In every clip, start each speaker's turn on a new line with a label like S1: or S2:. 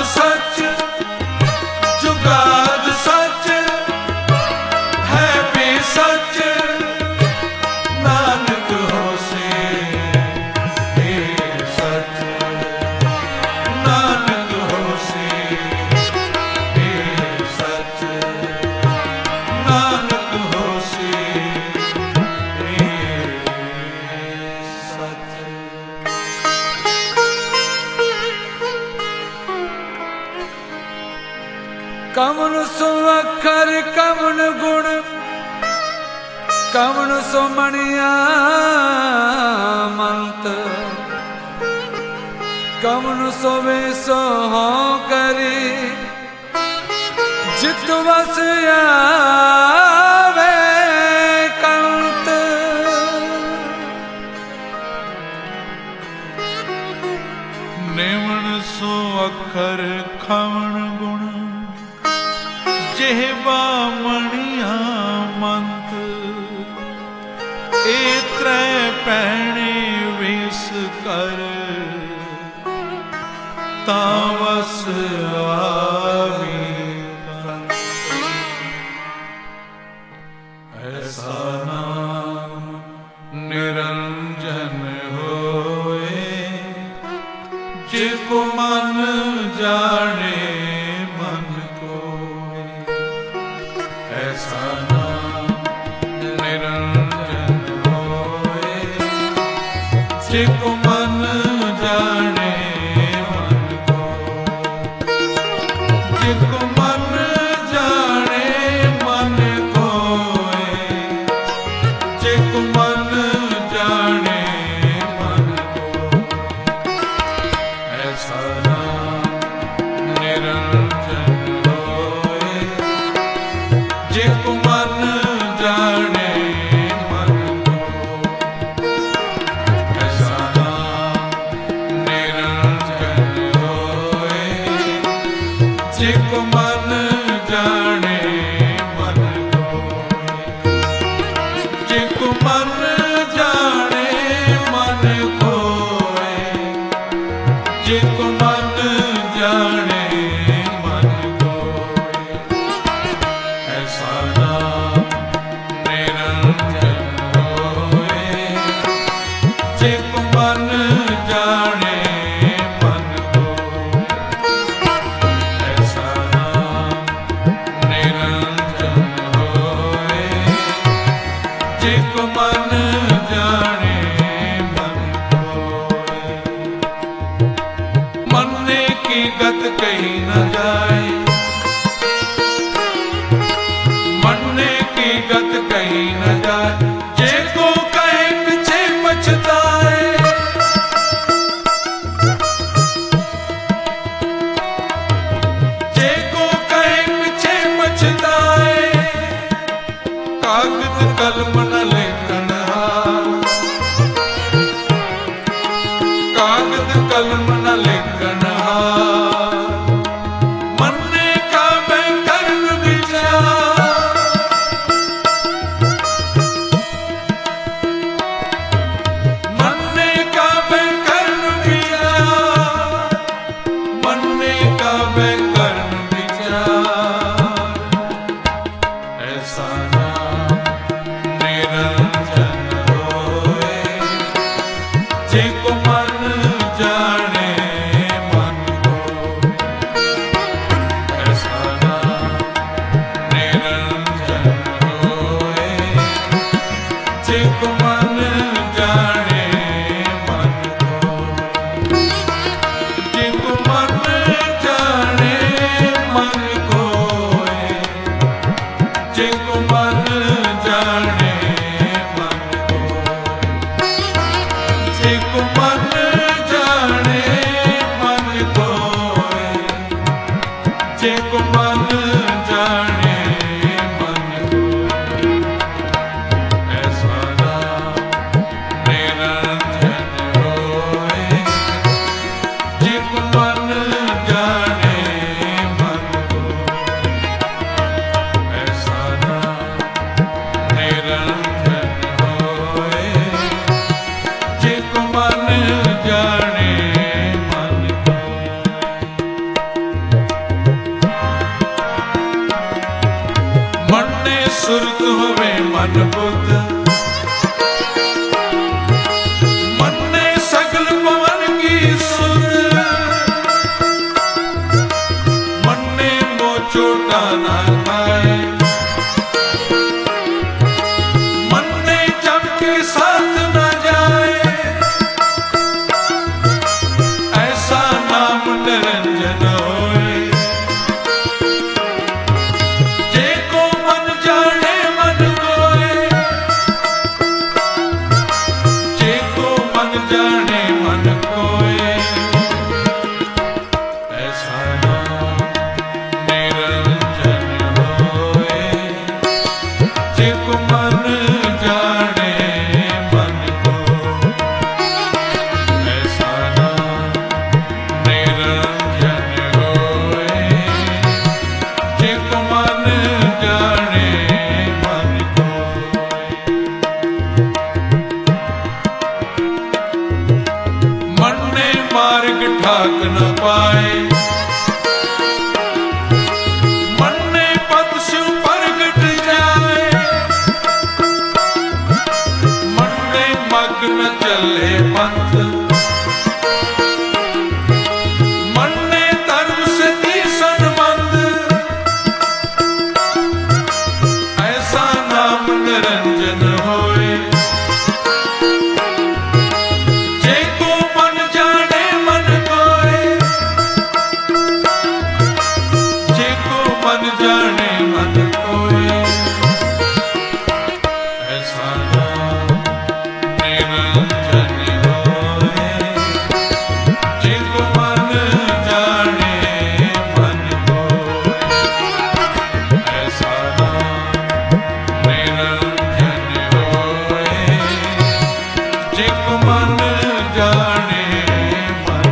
S1: सच जुगाद सच है भी सच नानक होसे हे सच नानक होसे हे सच नानक होसे हे सच। कवन सो अखर कवन गुण कवन सो मणिया मंत कवन सो वेसो हो करी जित वस आवे कंत।
S2: नेवण सो अखर खवण गुण जेहवा मणिया मंत ए त्रै पैणे वेस कर तावस आवी कंत। ऐसा नाम निरंजन होए जिको मन जाने मन को। ऐसा नाम निरंजन होए जिको मन जाने मन को। जिको मन जाने मन कोए जिको मन जाने मन को। ऐसा नाम निरंजन होए जिको मन जाने मन को। ऐसा नाम निरंजन होए जिको मन जाने मन को। जिको मन जाने मन कोए जिको मन जाने मन कोए। ऐसा नाम निरंजन होए जिको मन जाने मन कोए। ऐसा नाम निरंजन होए जिको मन जाने मन कोए। मरने की गत कहीं न जाए मरने की गत कहीं न जाए जेको कहे पीछे पछताए। जेको कहे पीछे पछताए कागज कलम न लेखन हार कागज कलम न लेखन हार। मरने का मैं कर्म विचार मरने का मैं कर्म विचार मरने का मैं कर्म विचार। ऐसा नाम निरंजन होए जिको मन जाने मन को। ऐसा नाम निरंजन होए जिको मन जाने मन को। जिको मन जाने मन कोए जिको मन जाने मन को। जिको मन जाने मन कोए जिको मन जाने मन को। ऐसा नाम निरंजन होए जिको मन जाने मन को। ऐसा नाम निरंजन होए जिको मन जाने मन को।
S1: मन बुध मन्ने सगल पवन की सुध मन्ने मो चोटा ना खाए मन्ने जम के साथ न जाए ऐसा नाम निरंजन होए जेको मन जाने मन कोए जेको मन जाने मन कोए ऐसा नाम निरंजन होए जेको मन जाने मन कोए ऐसा नाम निरंजन होए जेको मन जाने मन कोए मन ने मार्ग ठाक न पाए मन ने पद स्यु प्रगट जाए मन ने मग्न चले पंथ मन ने धर्म से तीसन बंद ऐसा नाम निरंजन होए जेको मन जाने मन कोए जेको मन जाने मन कोए ऐसा नाम निरंजन होए जेको मन जाने मन कोए ऐसा नाम निरंजन होए जेको मन जाने मन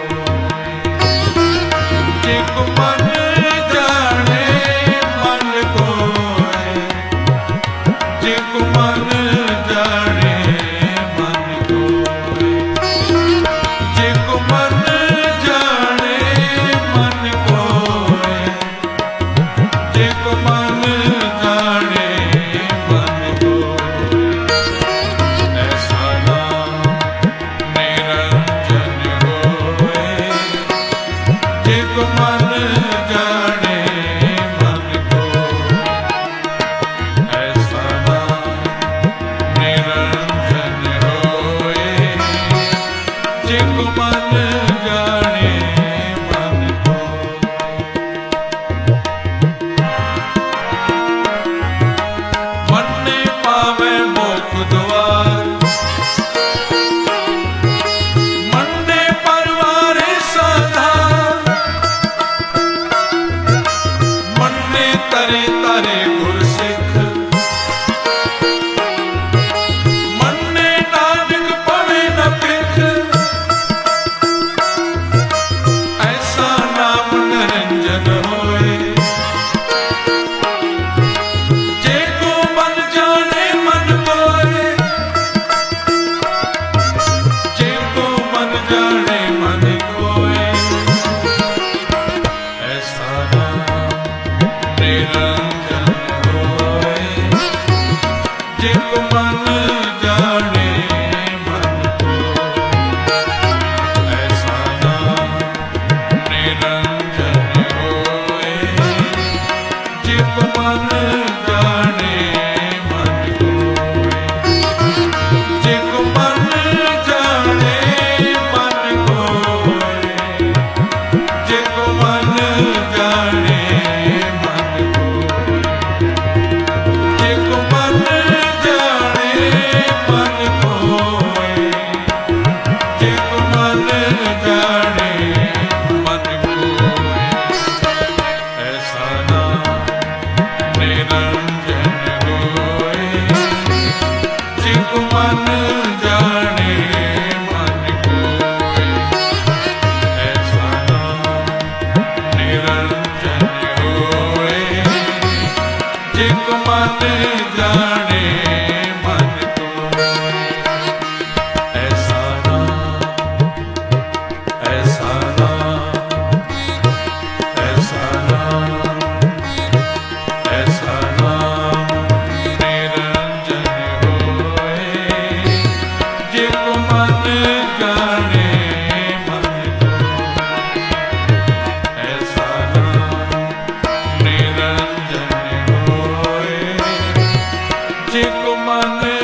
S1: कोए जेको मन जाने मन कोए जेको मन जाने मन कोए जेको मन जाने मन कोए जेको मन जाने मन कोए ऐसा नाम निरंजन होए जेको मन जाने मन कोए ऐसा नाम निरंजन होए जेको मन जाने मन कोए मन्ने पावे मोक्ष द्वार मन्ने परवारे साधा मन्ने तरे तरे गुर सिख मन्ने नानक पवे न पिख मन